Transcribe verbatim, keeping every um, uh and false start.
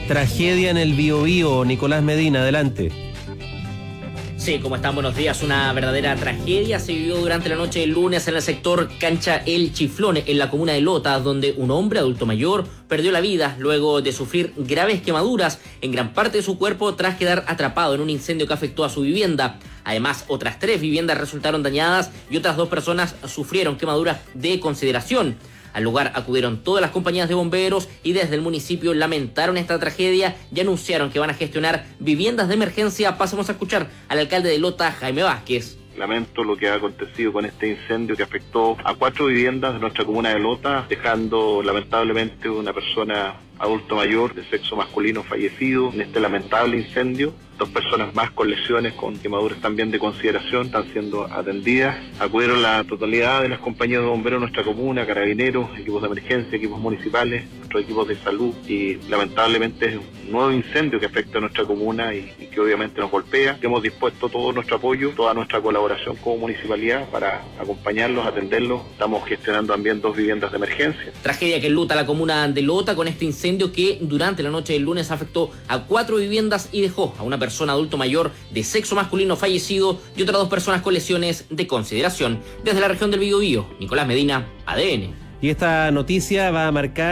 tragedia en el Biobío. Nicolás Medina, adelante. Sí, ¿cómo están? Buenos días. Una verdadera tragedia se vivió durante la noche del lunes en el sector Cancha El Chiflón, en la comuna de Lota, donde un hombre adulto mayor perdió la vida luego de sufrir graves quemaduras en gran parte de su cuerpo tras quedar atrapado en un incendio que afectó a su vivienda. Además, otras tres viviendas resultaron dañadas y otras dos personas sufrieron quemaduras de consideración. Al lugar acudieron todas las compañías de bomberos y desde el municipio lamentaron esta tragedia y anunciaron que van a gestionar viviendas de emergencia. Pasemos a escuchar al alcalde de Lota, Jaime Vázquez. Lamento lo que ha acontecido con este incendio que afectó a cuatro viviendas de nuestra comuna de Lota, dejando lamentablemente una persona adulto mayor de sexo masculino fallecido en este lamentable incendio. Dos personas más con lesiones, con quemaduras también de consideración, están siendo atendidas. Acudieron la totalidad de las compañías de bomberos de nuestra comuna, carabineros, equipos de emergencia, equipos municipales, nuestros equipos de salud, y lamentablemente es un nuevo incendio que afecta a nuestra comuna y, y que obviamente nos golpea. Hemos dispuesto todo nuestro apoyo, toda nuestra colaboración como municipalidad para acompañarlos, atenderlos. Estamos gestionando también dos viviendas de emergencia. Tragedia que enluta la comuna de Lota con este incendio que durante la noche del lunes afectó a cuatro viviendas y dejó a una persona adulto mayor de sexo masculino fallecido y otras dos personas con lesiones de consideración. Desde la región del Biobío, Nicolás Medina, A D N. Y esta noticia va a marcar